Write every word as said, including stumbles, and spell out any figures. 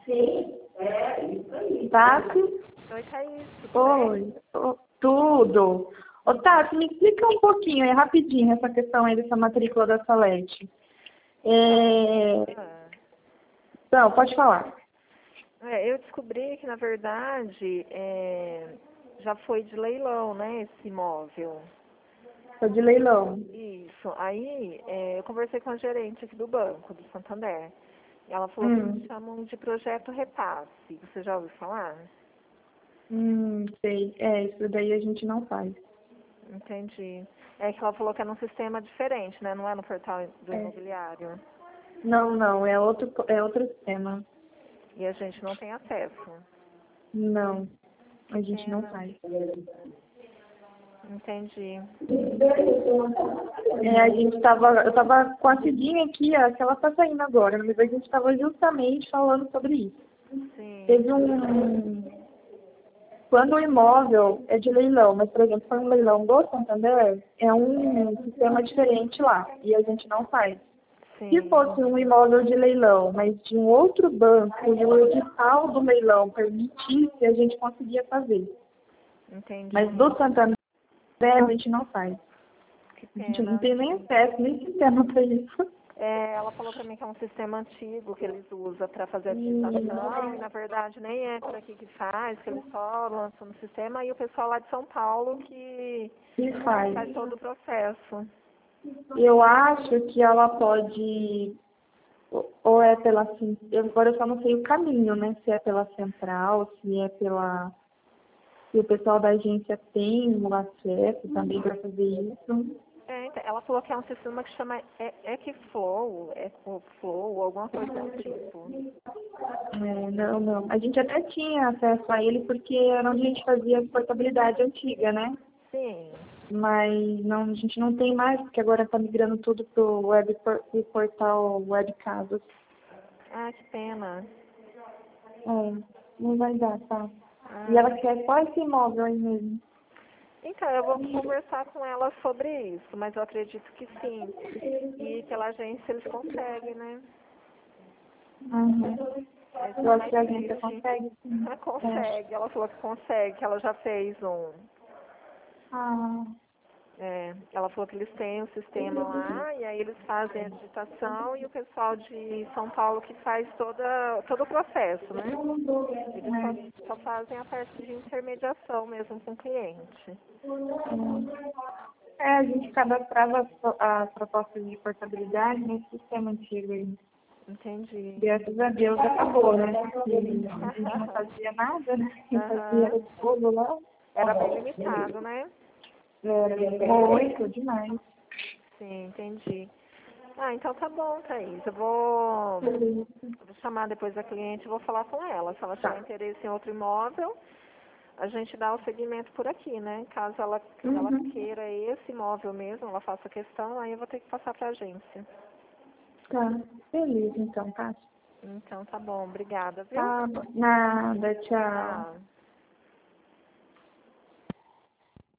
Sim, é, isso aí. Tati? Oi, Thaís. Tudo bem? Oi. Ô, tudo. Ô, Tati, me explica um pouquinho, é rapidinho, essa questão aí dessa matrícula da Salete. É... Ah, Não, pode falar. é, eu descobri que, na verdade, é, já foi de leilão, né, esse imóvel. Foi de leilão. Isso. Aí, é, eu conversei com a gerente aqui do banco, do Santander. E ela falou que Hum, eles chamam de projeto repasse. Você já ouviu falar? hum, sei. É, isso daí a gente não faz. Entendi. É que ela falou que é num sistema diferente, né? Não é no portal do É. imobiliário. Não, não, é outro, é outro sistema. E a gente não tem acesso. Não, Que a gente não pena. faz. Entendi. É, a gente tava, eu tava com a Cidinha aqui, ó, que ela tá saindo agora, mas a gente tava justamente falando sobre isso. Sim. Teve um... Quando o imóvel é de leilão, mas, por exemplo, foi um leilão do Santander, é um sistema diferente lá, e a gente não faz. Se Sim. fosse um imóvel de leilão, mas de um outro banco, e o edital do leilão permitisse, a gente conseguia fazer. Entendi. Mas do Santander, a gente não faz. Que A gente não pena. tem nem acesso, nem sistema para isso. É, ela falou pra mim que é um sistema antigo que eles usam para fazer a digitação e na verdade nem é por aqui que faz, que eles só lançam no sistema e o pessoal lá de São Paulo que E faz. faz todo o processo. Eu acho que ela pode, ou é pela, cen- eu- agora eu só não sei o caminho, né? Se é pela central, se é pela, se o pessoal da agência tem o acesso também para fazer isso. É, então, ela falou que é um sistema que chama E- Equiflow, Ecoflow, alguma coisa do tipo. É, não, não. A gente até tinha acesso a ele porque era onde a gente fazia a portabilidade antiga, né? Sim. Mas não, a gente não tem mais, porque agora está migrando tudo pro web por- pro portal Web Casas. Ah, que pena. É, não vai dar, tá? E Ah, ela quer só esse imóvel aí mesmo. então, eu vou conversar com ela sobre isso, mas eu acredito que sim. E pela agência eles conseguem, né? Uhum. Mas Eu é acho mais que a agência triste. consegue, sim. Ela É. consegue, ela falou que consegue, que ela já fez um. Ah, É, ela falou que eles têm um sistema lá e aí eles fazem a digitação e o pessoal de São Paulo que faz toda, todo o processo, né? Eles só, só fazem a parte de intermediação mesmo com o cliente. é, a gente cadastrava as pro- as propostas de portabilidade nesse sistema antigo aí. Entendi. Graças a Deus acabou, né? Porque a gente não fazia nada, né? Quem fazia Aham. era o povo lá. Era bem limitado, né? Era muito demais. Sim, entendi. Ah, então tá bom, Thaís. Eu vou, eu vou chamar depois a cliente e vou falar com ela. Se ela tiver Tá. interesse em outro imóvel, a gente dá o seguimento por aqui, né? Caso ela, ela Uhum. queira esse imóvel mesmo, ela faça questão, aí eu vou ter que passar para a agência. Tá. Beleza, então, tá? Então tá bom, obrigada, viu? Tá bom. Nada, tchau. Tchau.